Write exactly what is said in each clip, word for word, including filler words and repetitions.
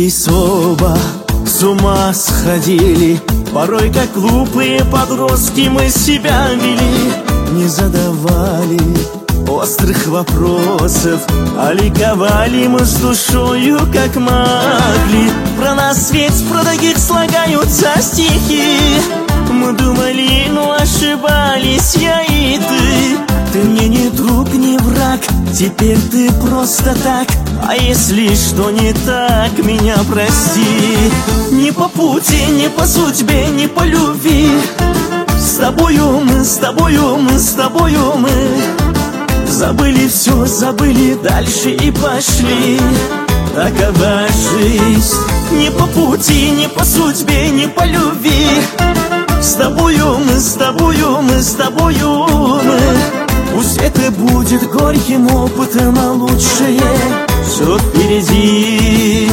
Влюбились оба, с ума сходили. Порой, как глупые подростки, мы себя вели. Не задавали острых вопросов, а ликовали мы с душою, как могли. Про нас ведь, про таких слагаются стихи. Мы думали, но ошибались я и ты. Ты мне не друг, не враг, теперь ты просто так. А если что не так, меня прости. Не по пути, не по судьбе, не по любви. С тобою мы, с тобою мы, с тобою мы забыли все, забыли дальше и пошли. Такова жизнь. Не по пути, не по судьбе, не по любви. С тобою мы, с тобою мы, с тобою мы. Пусть это будет горьким опытом, а лучшее все впереди.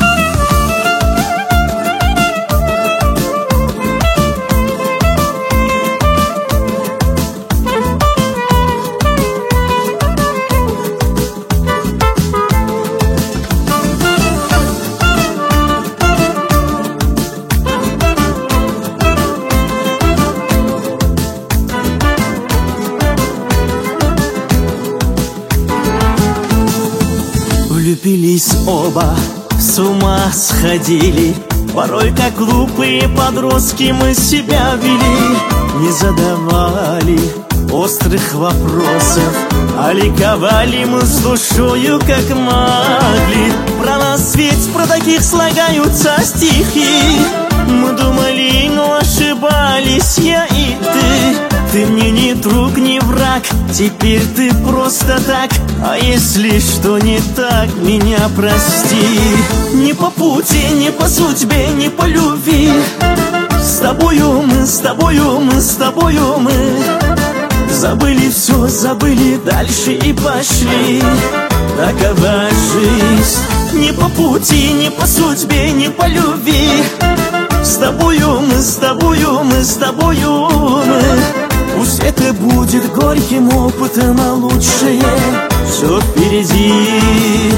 Влюбились оба, с ума сходили. Порой, как глупые подростки, мы себя вели. Не задавали острых вопросов, а ликовали мы с душою, как могли. Про нас ведь, про таких слагаются стихи. Мы думали, но ошибались я и ты. Ты мне не друг, не враг, теперь ты просто так. А если что не так, меня прости. Не по пути, не по судьбе, не по любви. С тобою мы, с тобою мы, с тобою мы забыли все, забыли дальше и пошли. Такова жизнь. Не по пути, не по судьбе, не по любви. С тобою мы, с тобою мы, с тобою мы. Пусть это будет горьким опытом, а лучшее все впереди.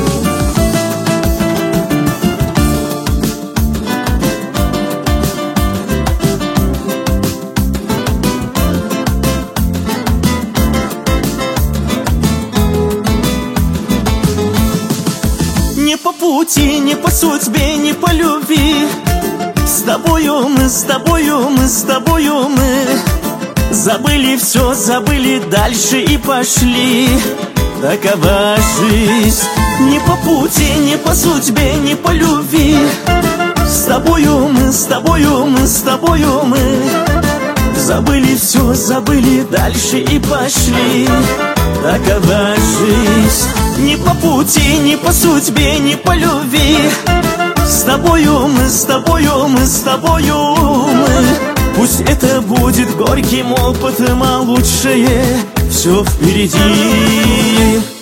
Не по пути, не по судьбе, не по любви. С тобою мы, с тобою мы, с тобою мы забыли все, забыли дальше и пошли. Такова жизнь. Не по пути, не по судьбе, не по любви. С тобою мы, с тобою мы, с тобою мы забыли все, забыли дальше и пошли. Такова жизнь. Не по пути, не по судьбе, не по любви. С тобою мы, с тобою мы, с тобою мы. Пусть это будет горьким опытом, а лучшее все впереди.